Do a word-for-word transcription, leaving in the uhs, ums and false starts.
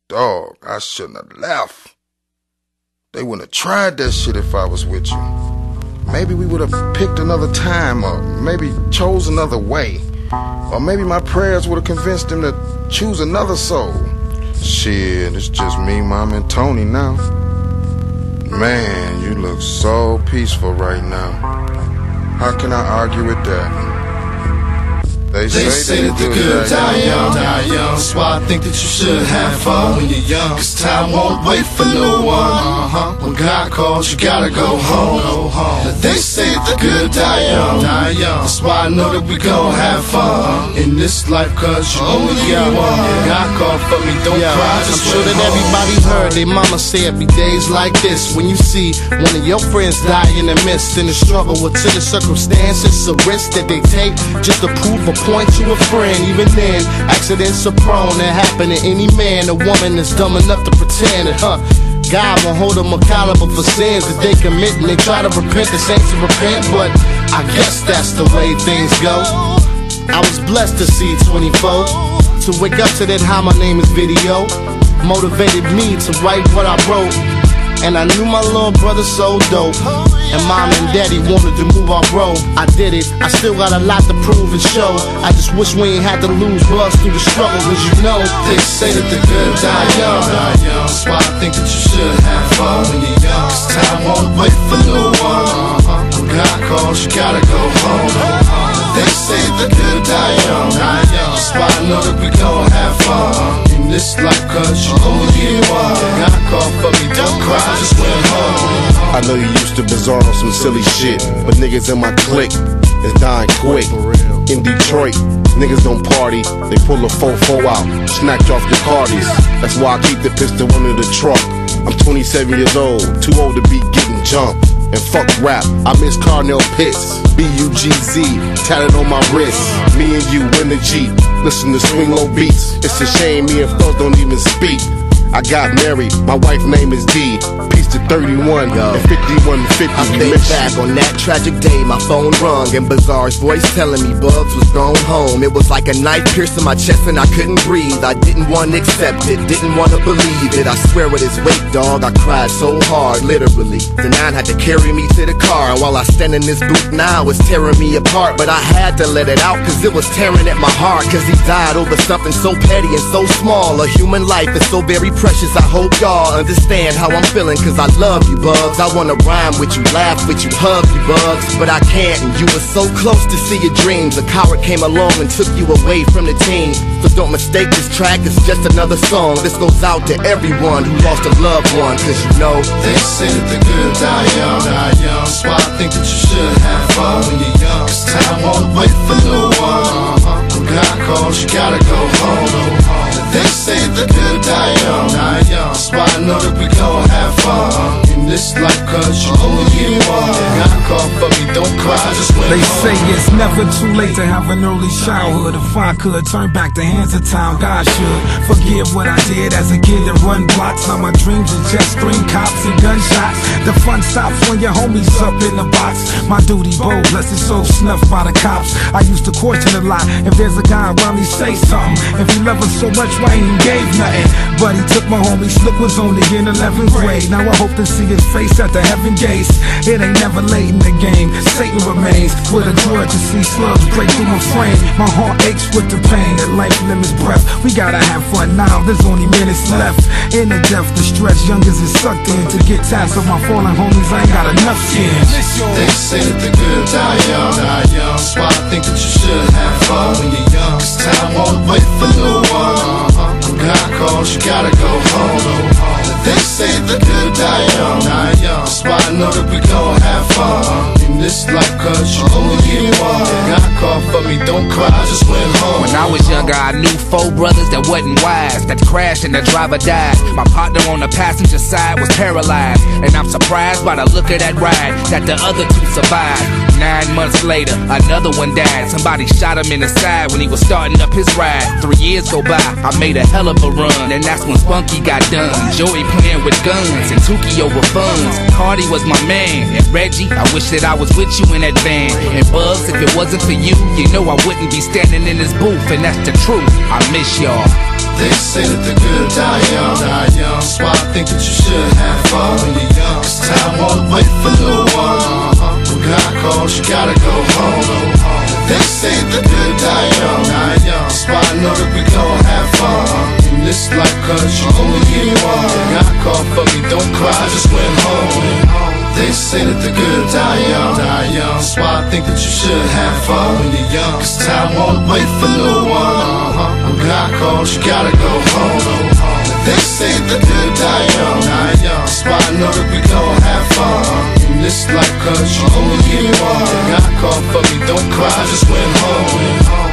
dog, I shouldn't have left. They wouldn't have tried that shit if I was with you. Maybe we would have picked another time, or maybe chose another way. Or maybe my prayers would have convinced them to choose another soul. Shit, it's just me, Mom, and Tony now. Man, you look so peaceful right now. How can I argue with that? They, they say, say that the good die young, die young. That's why I think that you should have fun when you're young. Cause time won't wait for no one. Uh-huh. When God calls, you gotta go home. Go home. They say that the good die young, die young. That's why I know that we gon' have fun in this life, cause you only get one. When God called for me, don't yeah, cry, just I'm sure that home. Everybody heard their mama say it be days like this. When you see one of your friends die in the midst, in the struggle with to the circumstances, a risk that they take just to prove a point to a friend. Even then, accidents are prone to happen to any man or woman that's dumb enough to pretend that, huh, God will hold them accountable for sins that they commit, and they try to repent, the saints to repent. But I guess that's the way things go. I was blessed to see twenty-four, to wake up to that How My Name Is video, motivated me to write what I wrote. And I knew my little brother so dope, and Mom and Daddy wanted to move our road. I did it, I still got a lot to prove and show. I just wish we ain't had to lose buzz through the struggle, cause you know they say that the good die young, die young. That's why I think that you should have fun when you're young. Cause time won't wait for no one. Uh-huh. When God calls, you gotta go home. They say that the good die young, die young. That's why I know that we gon' have fun in this life, cause you only get one. When God called for me, don't cry, just went home. I know you used to bizarre on some silly shit, but niggas in my clique is dying quick. In Detroit, niggas don't party, they pull a fofo out, snatch off your cardies. That's why I keep the pistol under the trunk. I'm twenty-seven years old, too old to be getting jumped. And fuck rap, I miss Carnell Pitts, B U G Z, tatted on my wrist. Me and you in the Jeep, listen to swing low beats. It's a shame me and Phil don't even speak. I got married, my wife's name is D. Peace to thirty-one Yo. And fifty-one fifty. I think back on that tragic day, my phone rung, and Bizarre's voice telling me Bugs was gone home. It was like a knife piercing my chest and I couldn't breathe. I didn't want to accept it, didn't want to believe it. I swear with his weight, dog, I cried so hard, literally. The nine had to carry me to the car, and while I stand in this booth now, it's tearing me apart. But I had to let it out, cause it was tearing at my heart. Cause he died over something so petty and so small. A human life is so very precious. I hope y'all understand how I'm feeling, cause I love you, Bugs. I wanna rhyme with you, laugh with you, hug you, Bugs, but I can't, and you were so close to see your dreams. A coward came along and took you away from the team. So don't mistake this track, it's just another song. This goes out to everyone who lost a loved one, cause you know they say that the good die young, die young. That's why I think that you should have fun when you're young. Cause time won't wait for no one. Uh-huh. When God calls, you gotta go home. They say the good die young, die young. That's why I know that we gon' have fun in this life, cause you only get one. God called for me, don't cry, just went They home. say it's never too late to have an early childhood. If I could turn back the hands of time, God should forgive what I did as a kid and run blocks. Now my dreams are just scream cops and gunshots. The fun stops when your homies up in the box. My duty bold, bless his soul, snuffed by the cops. I used to question a lot. If there's a guy around me, say something. If you love us so much, why ain't gave nothing? But he took my homie, Slick was only in eleventh grade. Now I hope to see his face at the heaven gates. It ain't never late in the game. Satan remains with a grudge to see slugs break through my frame. My heart aches with the pain that life limits breath. We gotta have fun now, there's only minutes left. In the depth, the stretch, youngers is sucked in to get tats of my fallen homies. I ain't got enough skin. They say that the good die young, die young. That's why I think that you should have fun when you're young. Cause time won't wait for no one. When God calls, you gotta go home. They say the good die young, die young. That's why I know that we gon' have fun in this life, cause you only get one. God called for me, don't cry, just went home. When I was younger, I knew four brothers that wasn't wise, that crashed and the driver died. My partner on the passenger side was paralyzed, and I'm surprised by the look of that ride that the other two survived. Nine months later, another one died. Somebody shot him in the side when he was starting up his ride. Three years go by, I made a hell of a run, and that's when Spunky got done. Joey playing with guns and Tukey over funds. Cardi was my man, and Reggie, I wish that I was with you in that van. And Bugs, if it wasn't for you, you know I wouldn't be standing in this booth, and that's the truth. I miss y'all. They say that the good die young, I think that you should have fun when you're young. Cause time won't wait for no one. When God calls, you gotta go home. They say the good die young. That's why I know that we gon' have fun in this life, cause you only get one. When God called for me, don't cry, just went home. They say that the good die young. That's why I think that you should have fun when you're young. Cause time won't wait for no one. When God calls, you gotta go home. They say the good die young. That's why I know that we gon' have fun in this life, cause you only get one. When God called for me, don't cry, just went home.